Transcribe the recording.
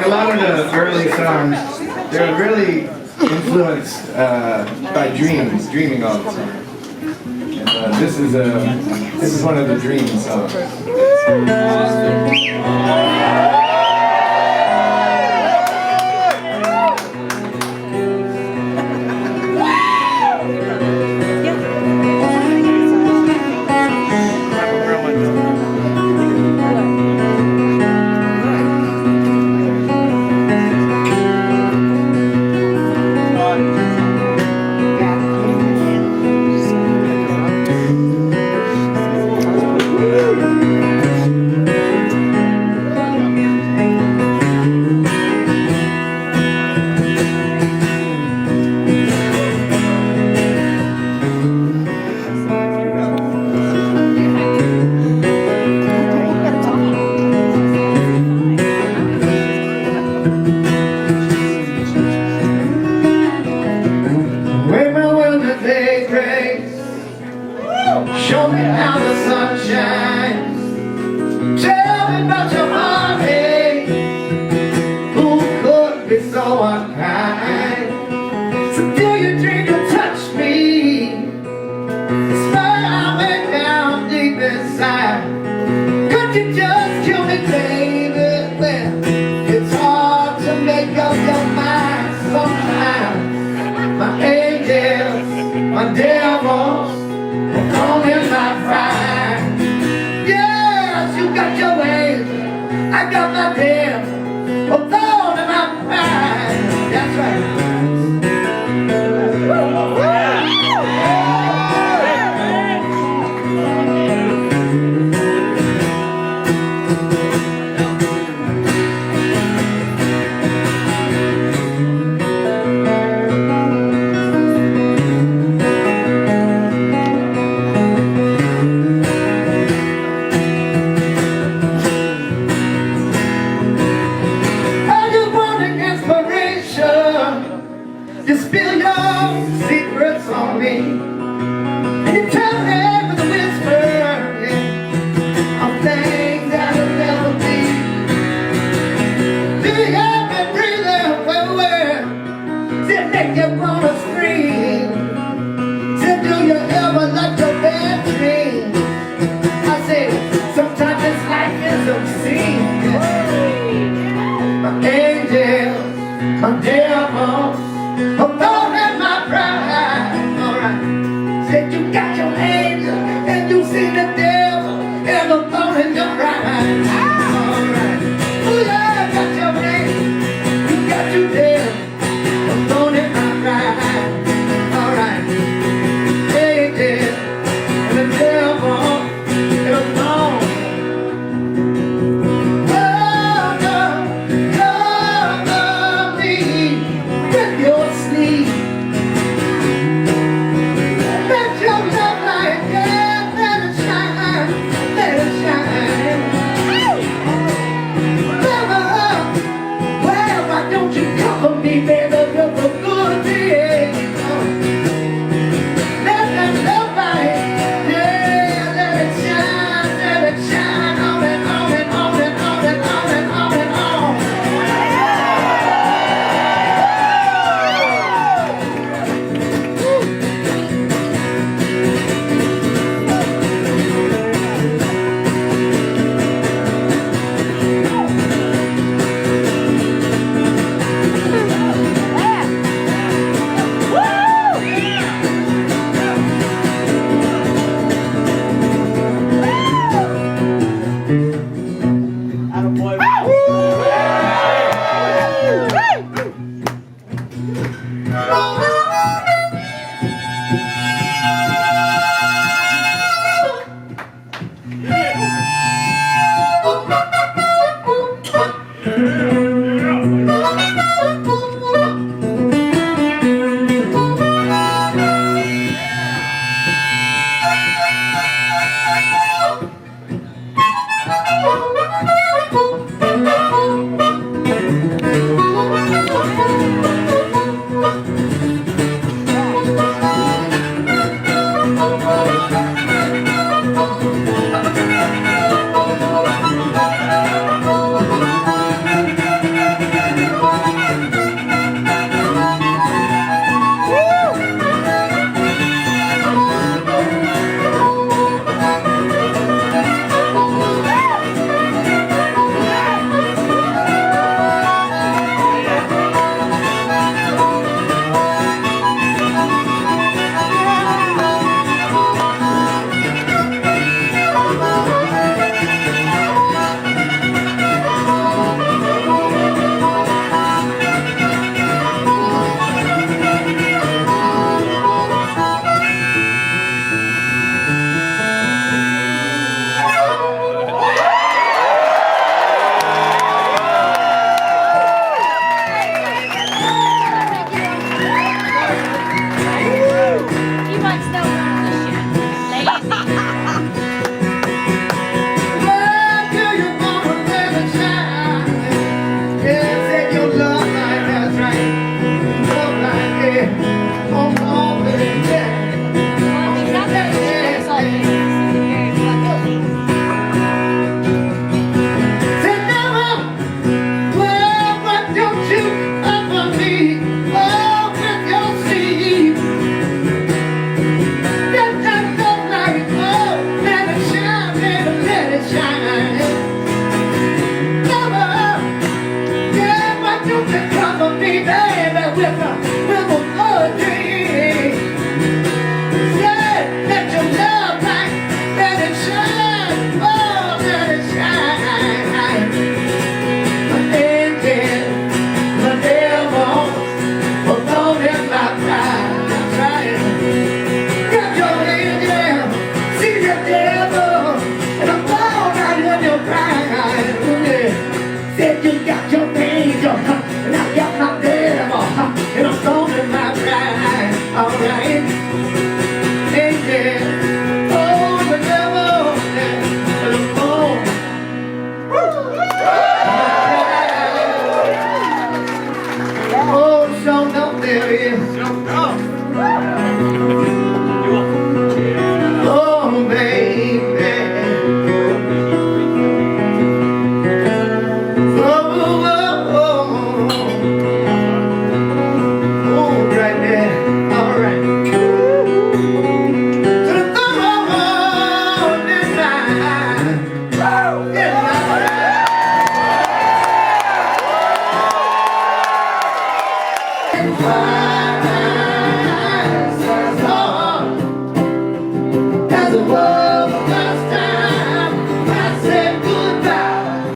a lot of the early songs, they're really influenced by dreaming all the time. And this is one of the dream songs. Show me how the sun shines. Tell me about your heartache. Who could be so unkind? So do you dream to touch me? Smile way down deep inside. Could you just kill me, baby? Well, it's hard to make up your mind sometimes. My angels, my devils, in my pride. Yes, you got your ways, I got my damn, but thorn in my pride. That's right. You spill your secrets on me.